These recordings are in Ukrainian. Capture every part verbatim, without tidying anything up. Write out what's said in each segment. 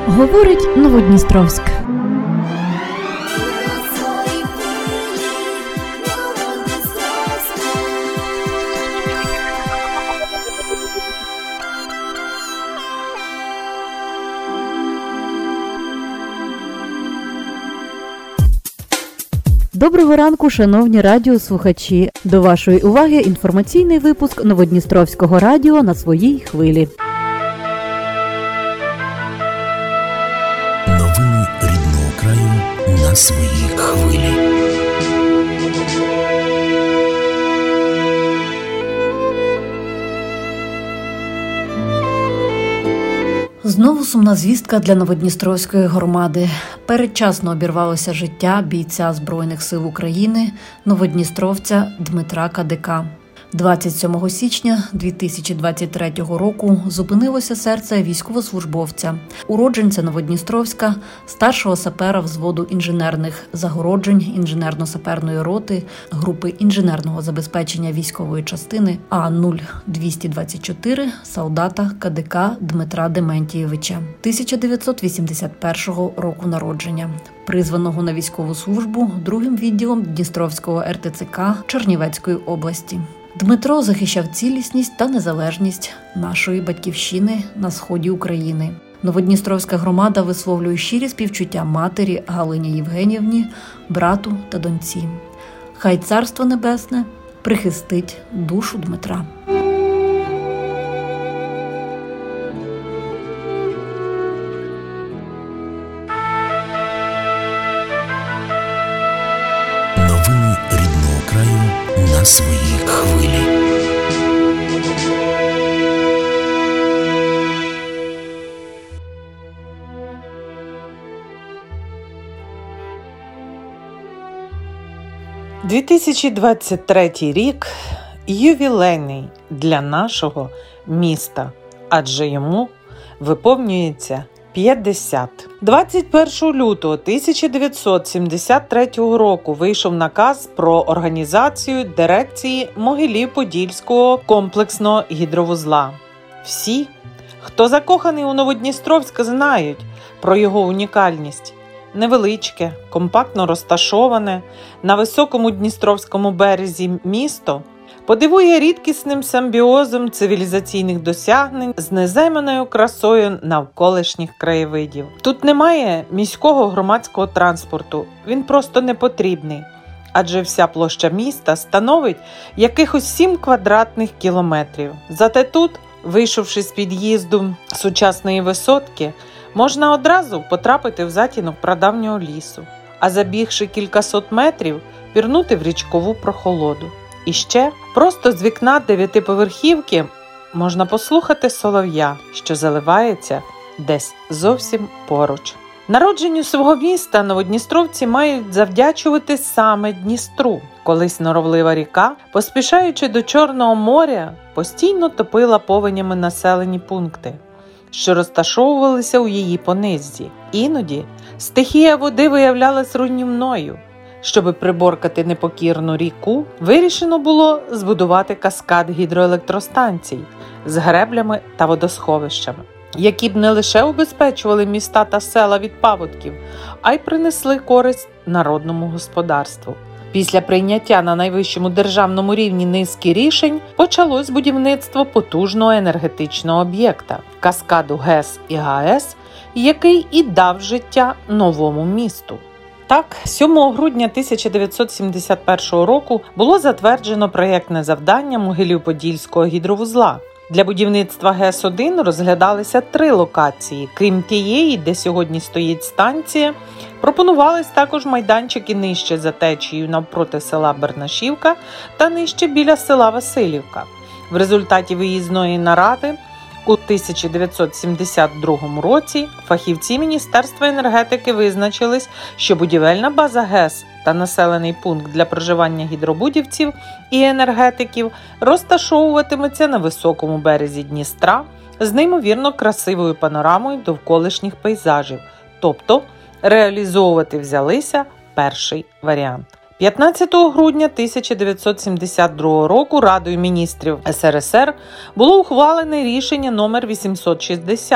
Говорить Новодністровськ. Доброго ранку, шановні радіослухачі! До вашої уваги інформаційний випуск Новодністровського радіо на своїй хвилі. Новини рідного краю на своїй хвилі. Знову сумна звістка для Новодністровської громади. Передчасно обірвалося життя бійця Збройних сил України, новодністровця Дмитра Кадика. двадцять сьомого січня дві тисячі двадцять третього року зупинилося серце військовослужбовця, уродженця Новодністровська, старшого сапера взводу інженерних загороджень інженерно-саперної роти групи інженерного забезпечення військової частини А нуль двісті двадцять чотири солдата Кадика Дмитра Дементійовича, тисяча дев'ятсот вісімдесят першого року народження, призваного на військову службу другим відділом Дністровського ер те це ка Чернівецької області. Дмитро захищав цілісність та незалежність нашої батьківщини на сході України. Новодністровська громада висловлює щирі співчуття матері Галині Євгенівні, брату та доньці. Хай Царство Небесне прихистить душу Дмитра. Новини рідного краю на своїй хвилі. дві тисячі двадцять третій рік ювілейний для нашого міста, адже йому виповнюється п'ятдесят. двадцять першого лютого тисяча дев'ятсот сімдесят третього року вийшов наказ про організацію дирекції Могилів-Подільського комплексного гідровузла. Всі, хто закоханий у Новодністровськ, знають про його унікальність. Невеличке, компактно розташоване на високому Дністровському березі місто подивує рідкісним симбіозом цивілізаційних досягнень з незайманою красою навколишніх краєвидів. Тут немає міського громадського транспорту, він просто не потрібний, адже вся площа міста становить якихось сім квадратних кілометрів. Зате тут, вийшовши з під'їзду сучасної висотки, можна одразу потрапити в затінок прадавнього лісу, а забігши кількасот метрів, пірнути в річкову прохолоду. І ще, просто з вікна дев'ятиповерхівки можна послухати солов'я, що заливається десь зовсім поруч. Народженню свого міста новодністровці мають завдячувати саме Дністру. Колись норовлива ріка, поспішаючи до Чорного моря, постійно топила повенями населені пункти, що розташовувалися у її понизі. Іноді стихія води виявлялась руйнівною. Щоби приборкати непокірну ріку, вирішено було збудувати каскад гідроелектростанцій з греблями та водосховищами, які б не лише убезпечували міста та села від паводків, а й принесли користь народному господарству. Після прийняття на найвищому державному рівні низки рішень почалось будівництво потужного енергетичного об'єкта – каскаду ГЕС і ГАЕС, який і дав життя новому місту. Так, сьомого грудня тисяча дев'ятсот сімдесят першого року було затверджено проєктне завдання Могилів-Подільського гідровузла. Для будівництва ГЕС один розглядалися три локації. Крім тієї, де сьогодні стоїть станція, пропонувались також майданчики нижче за течією навпроти села Бернашівка та нижче біля села Василівка. В результаті виїзної наради у тисяча дев'ятсот сімдесят другому році фахівці Міністерства енергетики визначились, що будівельна база ГЕС та населений пункт для проживання гідробудівців і енергетиків розташовуватиметься на високому березі Дністра з неймовірно красивою панорамою довколишніх пейзажів, тобто реалізовувати взялися перший варіант. п'ятнадцятого грудня тисяча дев'ятсот сімдесят другого року Радою міністрів ес ер ес ер було ухвалене рішення номер вісімсот шістдесят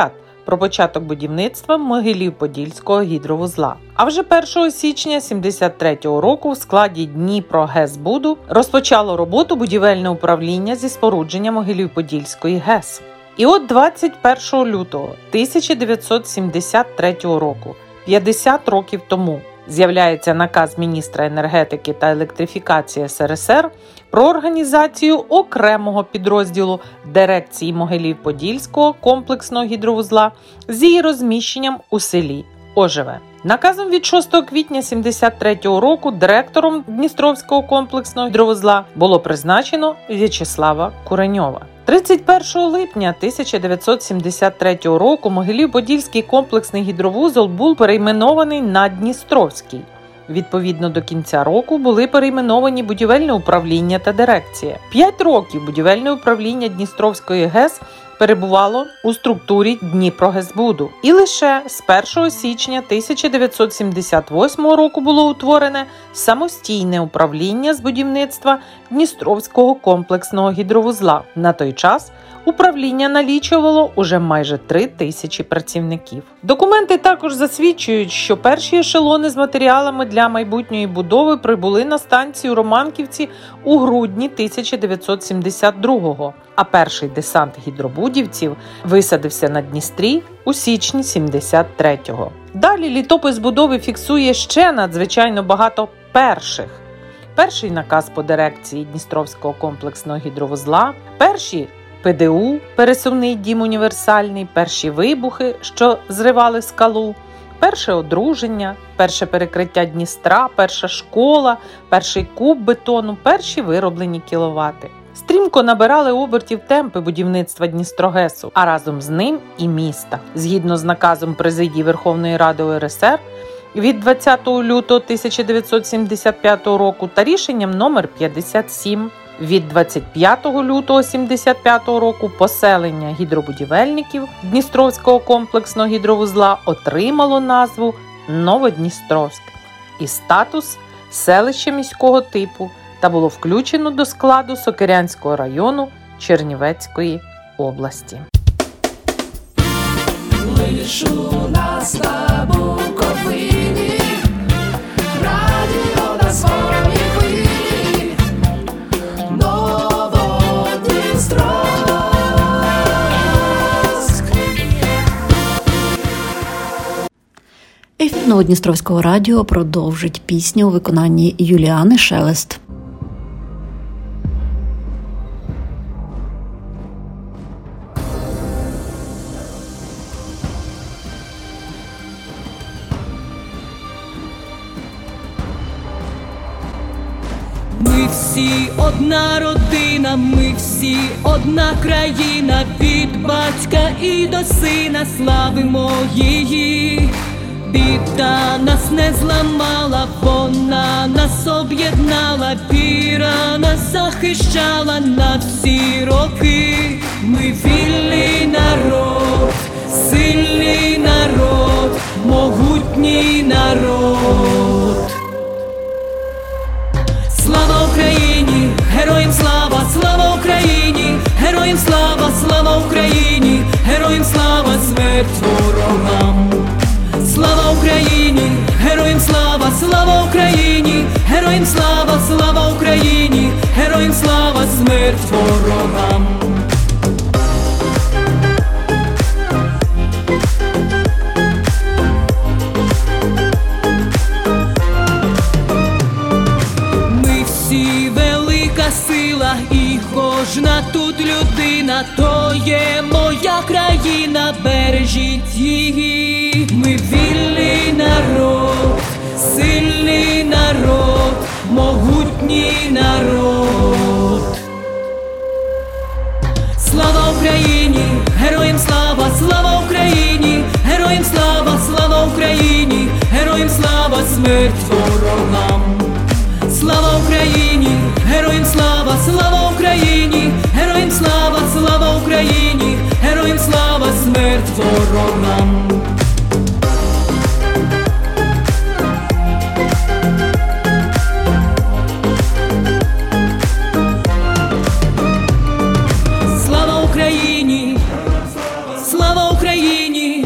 про початок будівництва Могилів-Подільського гідровузла. А вже першого січня сімдесят третього року в складі Дніпрогесбуду розпочало роботу будівельне управління зі спорудження Могилів-Подільської ГЕС. І от двадцять першого лютого тисяча дев'ятсот сімдесят третього року, п'ятдесят років тому, з'являється наказ міністра енергетики та електрифікації ес ер ес ер про організацію окремого підрозділу дирекції Могилів-Подільського комплексного гідровузла з її розміщенням у селі Ожеве. Наказом від шостого квітня сімдесят третього року директором Дністровського комплексного гідровузла було призначено В'ячеслава Куреньова. тридцять першого липня тисяча дев'ятсот сімдесят третього року Могилів-Подільський комплексний гідровузол був перейменований на Дністровський. Відповідно до кінця року були перейменовані будівельне управління та дирекція. П'ять років будівельне управління Дністровської ГЕС перебувало у структурі Дніпрогесбуду. І лише з першого січня тисяча дев'ятсот сімдесят восьмого року було утворене самостійне управління з будівництва Дністровського комплексного гідровузла. На той час управління налічувало уже майже три тисячі працівників. Документи також засвідчують, що перші ешелони з матеріалами для майбутньої будови прибули на станцію Романківці у грудні тисяча дев'ятсот сімдесят другого, а перший десант гідробудівців висадився на Дністрі у січні сімдесят третього. Далі літопис будови фіксує ще надзвичайно багато перших. Перший наказ по дирекції Дністровського комплексного гідровузла, перші пе де у, пересувний дім універсальний, перші вибухи, що зривали скалу, перше одруження, перше перекриття Дністра, перша школа, перший куб бетону, перші вироблені кіловати. Стрімко набирали обертів темпи будівництва Дністрогесу, а разом з ним і міста. Згідно з наказом Президії Верховної Ради у ер ес ер від двадцятого лютого тисяча дев'ятсот сімдесят п'ятого року та рішенням номер п'ятдесят сім від двадцять п'ятого лютого сімдесят п'ятого року поселення гідробудівельників Дністровського комплексного гідровузла отримало назву Новодністровськ і статус селища міського типу та було включено до складу Сокирянського району Чернівецької області. Лиш у нас на Буковині радіо на своїй хвилі Новодністровськ. Ефір Новодністровського радіо продовжить пісня у виконанні Юліани Шелест. Ми всі одна родина, ми всі одна країна, від батька і до сина славимо її. Біда нас не зламала, вона нас об'єднала, віра нас захищала на всі роки. Ми вільний народ, сильний народ, могутній народ. Слава Україні, героям слава, слава Україні, героям слава, слава Україні, героям слава, смерть ворогам. Слава Україні, героям слава, слава Україні, героям слава, слава Україні, героям слава, смерть ворогам. Ми всі велика сила і кожна тут людина, то є моя країна, бережіть її. Ми вільний народ, сильний народ, могутній народ. Слава Україні, героям слава, слава Україні, героям слава, слава Україні, героям слава, смерть ворогам. Слава Україні, героям слава, слава Україні, героям слава, слава Україні, героям слава, смерть ворогам. Слава Україні, слава Україні,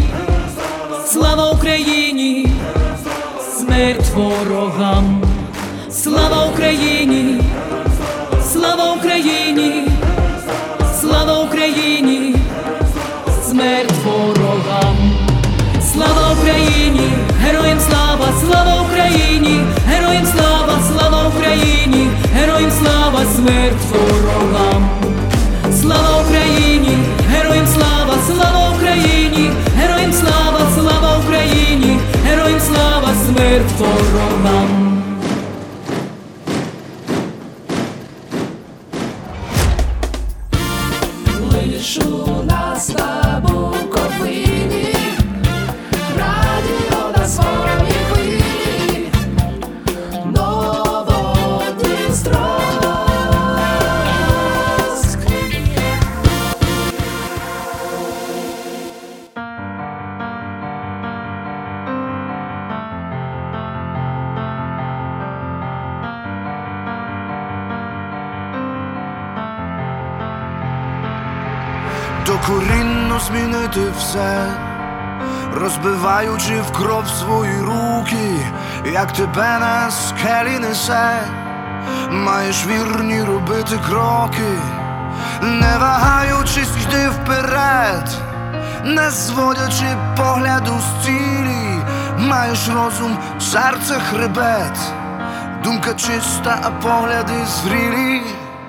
смерть ворогам. Слава Україні, слава Україні, слава Україні, смерть ворогам. Слава Україні, героям слава, слава Україні, героям слава, слава Україні, героям слава, смерть ворогам. Слава Україні, героям слава, слава Україні, героям слава, слава Україні, героям слава, смерть ворогам. Лиш у нас на Буковині радіо на своїй хвилі, Новодністровськ. Докорінно змінити все, розбиваючи в кров свої руки, як тебе на скелі несе. Маєш вірні робити кроки, не вагаючись, йди вперед, не зводячи погляду з цілі. Маєш розум, серце хребет, думка чиста, а погляди зрілі.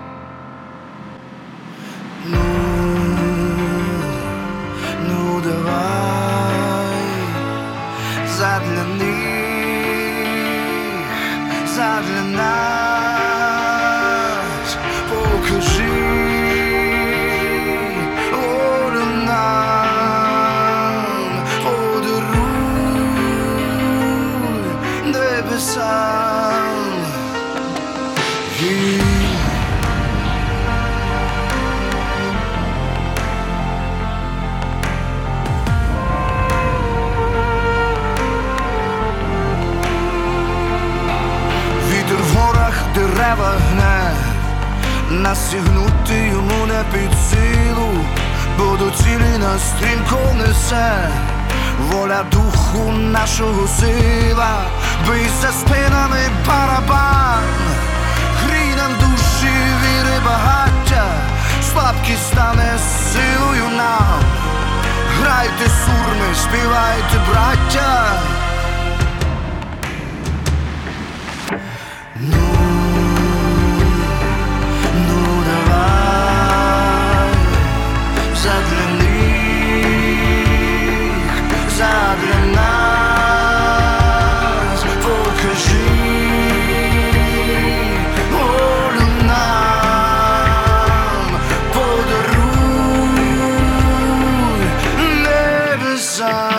Ну давай, задля них, задля нас, покажи волю нам, подаруй небесам. І дерева гне, настигнути йому не під силу, бо до цілі нас стрімко несе. Воля духу нашого сила, бий за спинами барабан, грій нам душі віри багаття, слабкість стане силою нам. Грайте сурми, співайте, браття. Задля них, задля нас, покажи волю нам, подаруй небеса.